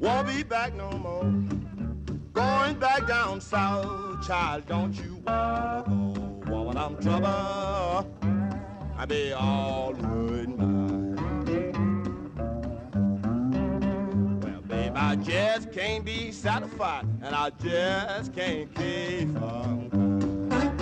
won't be back no more. Going back down south, child, don't you wanna go? Woman, I'm trouble, I be all good mine. Well, babe, I just can't be satisfied, and I just can't keep from crying.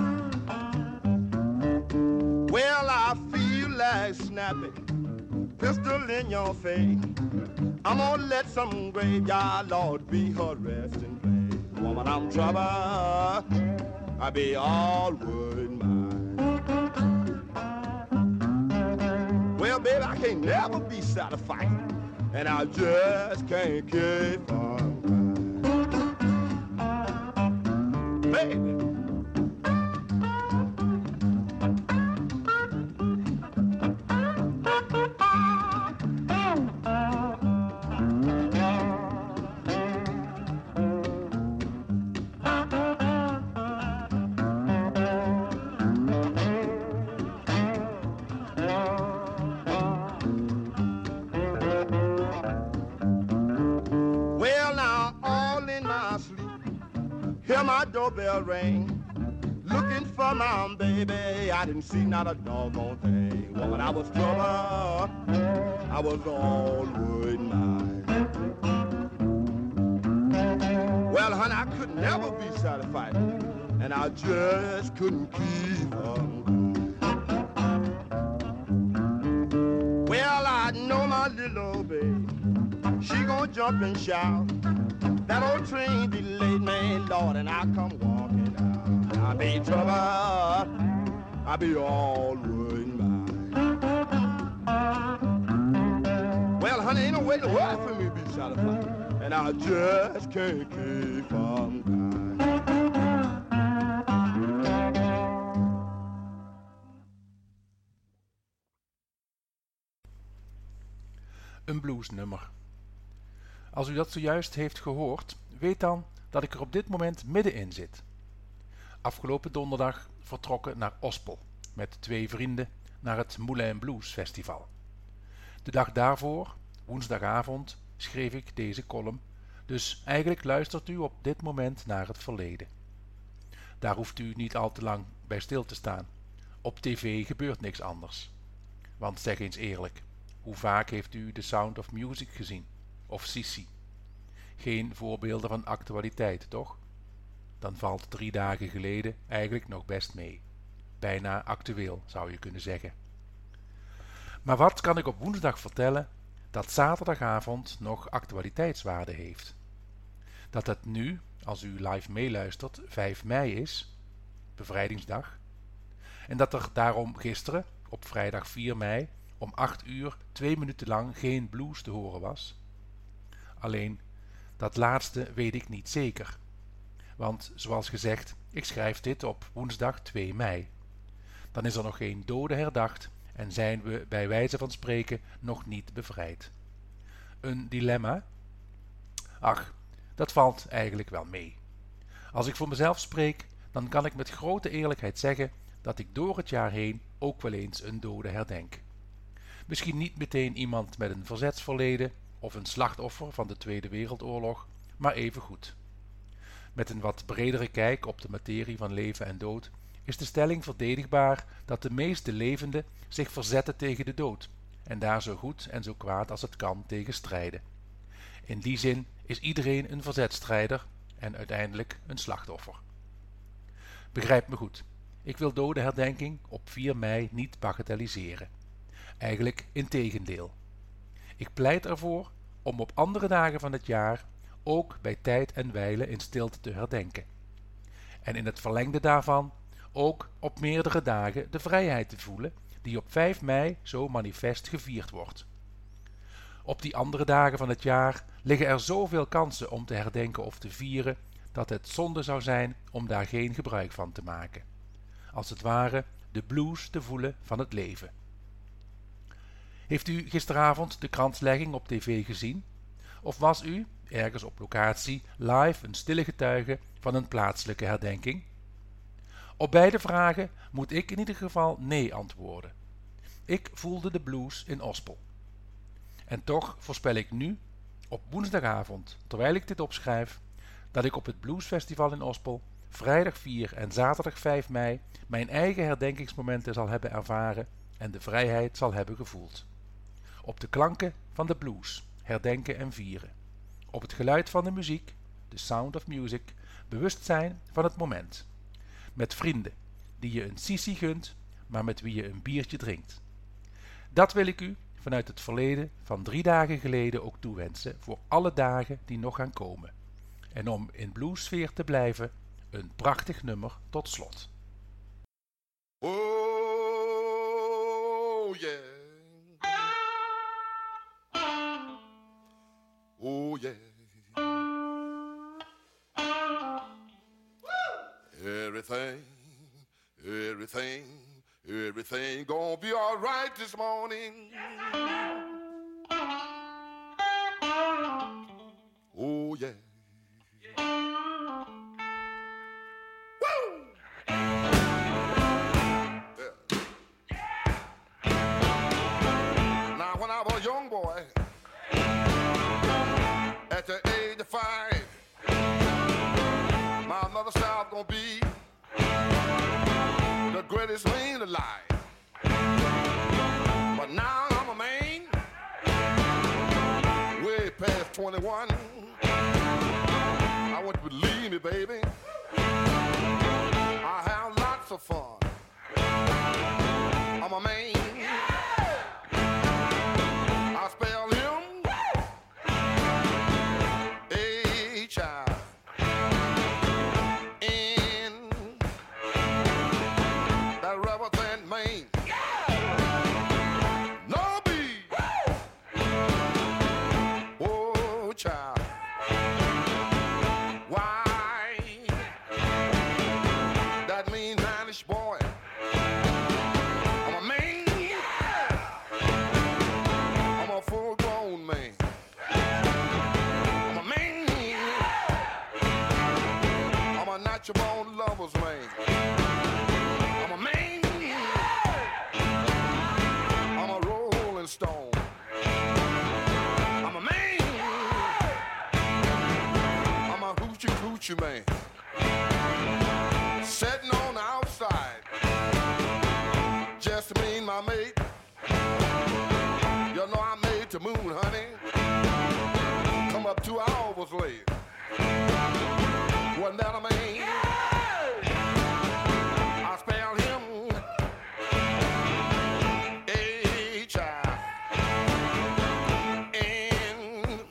Well, I feel like snapping, pistol in your face. I'm gonna let some graveyard lord be her resting place. Woman, I'm trouble, I be all wood mine. Well, baby, I can't never be satisfied, and I just can't keep from crying. Baby. Hear my doorbell ring, looking for my baby. I didn't see not a doggone thing. Woman, I was trouble, I was all wood mine. Well, honey, I could never be satisfied, and I just couldn't keep on going. Well, I know my little baby, she gon' jump and shout. That old train be late, man, Lord, and I come walking out. I be trouble, I be all wood mine. Well, honey, ain't no way in the world for me to be satisfied, and I just can't keep from crying. Een bluesnummer. Als u dat zojuist heeft gehoord, weet dan dat ik er op dit moment middenin zit. Afgelopen donderdag vertrokken naar Ospel met 2 vrienden naar het Moulin Blues Festival. De dag daarvoor, woensdagavond, schreef ik deze column, dus eigenlijk luistert u op dit moment naar het verleden. Daar hoeft u niet al te lang bij stil te staan. Op tv gebeurt niks anders. Want zeg eens eerlijk, hoe vaak heeft u The Sound of Music gezien? Of Sissi? Geen voorbeelden van actualiteit, toch? Dan valt 3 dagen geleden eigenlijk nog best mee. Bijna actueel, zou je kunnen zeggen. Maar wat kan ik op woensdag vertellen dat zaterdagavond nog actualiteitswaarde heeft? Dat het nu, als u live meeluistert, 5 mei is, bevrijdingsdag, en dat er daarom gisteren, op vrijdag 4 mei, om 8 uur 2 minuten lang geen blues te horen was. Alleen, dat laatste weet ik niet zeker. Want, zoals gezegd, ik schrijf dit op woensdag 2 mei. Dan is er nog geen doden herdacht en zijn we bij wijze van spreken nog niet bevrijd. Een dilemma? Ach, dat valt eigenlijk wel mee. Als ik voor mezelf spreek, dan kan ik met grote eerlijkheid zeggen dat ik door het jaar heen ook wel eens een dode herdenk. Misschien niet meteen iemand met een verzetsverleden of een slachtoffer van de Tweede Wereldoorlog, maar evengoed. Met een wat bredere kijk op de materie van leven en dood is de stelling verdedigbaar dat de meeste levenden zich verzetten tegen de dood en daar zo goed en zo kwaad als het kan tegen strijden. In die zin is iedereen een verzetstrijder en uiteindelijk een slachtoffer. Begrijp me goed, ik wil dodenherdenking op 4 mei niet bagatelliseren. Eigenlijk integendeel. Ik pleit ervoor om op andere dagen van het jaar ook bij tijd en wijle in stilte te herdenken. En in het verlengde daarvan ook op meerdere dagen de vrijheid te voelen die op 5 mei zo manifest gevierd wordt. Op die andere dagen van het jaar liggen er zoveel kansen om te herdenken of te vieren dat het zonde zou zijn om daar geen gebruik van te maken. Als het ware de blues te voelen van het leven. Heeft u gisteravond de kranslegging op tv gezien? Of was u, ergens op locatie, live een stille getuige van een plaatselijke herdenking? Op beide vragen moet ik in ieder geval nee antwoorden. Ik voelde de blues in Ospel. En toch voorspel ik nu, op woensdagavond, terwijl ik dit opschrijf, dat ik op het Bluesfestival in Ospel vrijdag 4 en zaterdag 5 mei mijn eigen herdenkingsmomenten zal hebben ervaren en de vrijheid zal hebben gevoeld. Op de klanken van de blues, herdenken en vieren. Op het geluid van de muziek, the sound of music, bewust zijn van het moment. Met vrienden, die je een sissi gunt, maar met wie je een biertje drinkt. Dat wil ik u vanuit het verleden van 3 dagen geleden ook toewensen voor alle dagen die nog gaan komen. En om in bluessfeer te blijven, een prachtig nummer tot slot. Oh yeah. Oh yeah. Everything gonna be all right this morning. Oh yeah. Woo! Now when I was a young boy, at the age of 5, my mother said I was gonna be the greatest man alive. But now I'm a man, way past 21. I want you to believe me, baby, I have lots of fun. I'm a man, I spell him H-I-N. That rubber band man. No B. Oh, child. Why? That mean manish boy. I'm a man. I'm a full-grown man. I'm a man. I'm a natural-born lover's man. I'm a man. I'm a rolling stone. I'm a man. I'm a hoochie coochie man. Sitting on the outside, just me and my mate. You know I made the moon, honey. Come up 2 hours late. Wasn't that a man? I spell him H-I-N.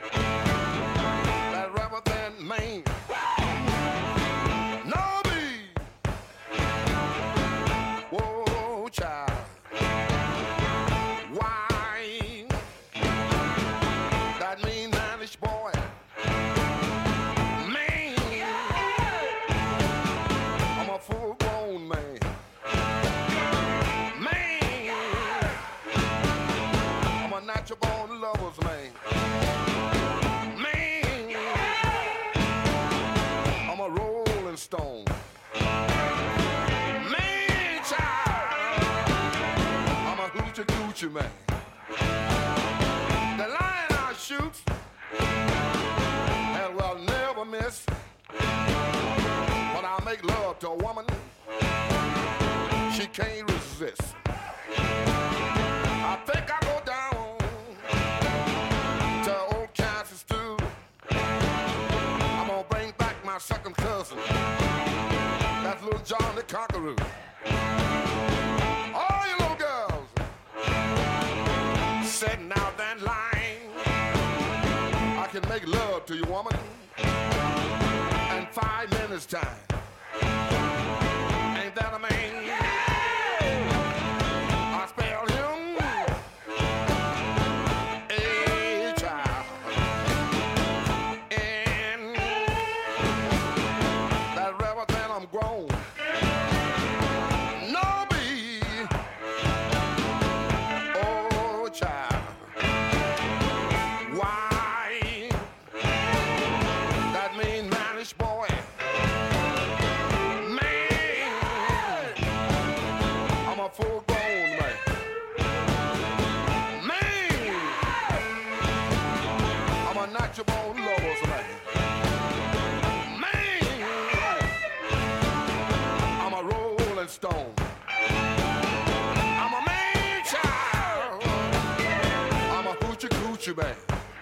That rubber band man. No B. Whoa, child. Why? That mean manish boy. Man. I'm a full-grown man. Man. I'm a natural-born lover's man. Man. I'm a rolling stone. Man, child. I'm a hoochie coochie man. The lion I shoot and will never miss. When I make love to a woman, she can't resist. I think I go down to old Kansas too. I'm gonna bring back my second cousin. That's little John the Conqueror. All you little girls sitting out that line, I can make love to you, woman, in 5 minutes time. Ain't that a man? I spell him H-I-N. That rubber band I'm grown. No B. Oh, child. Why? That mean manish boy. Man. country born lovers man. Man, I'm a rolling stone. I'm a man child. I'm a hoochie coochie man.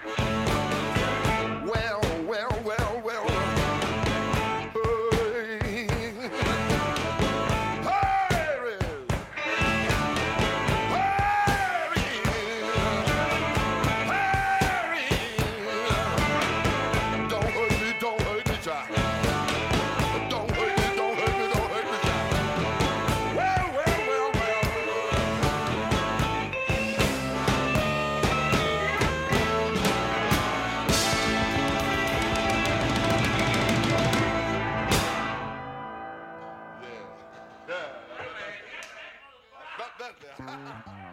Well, well, well, well. That.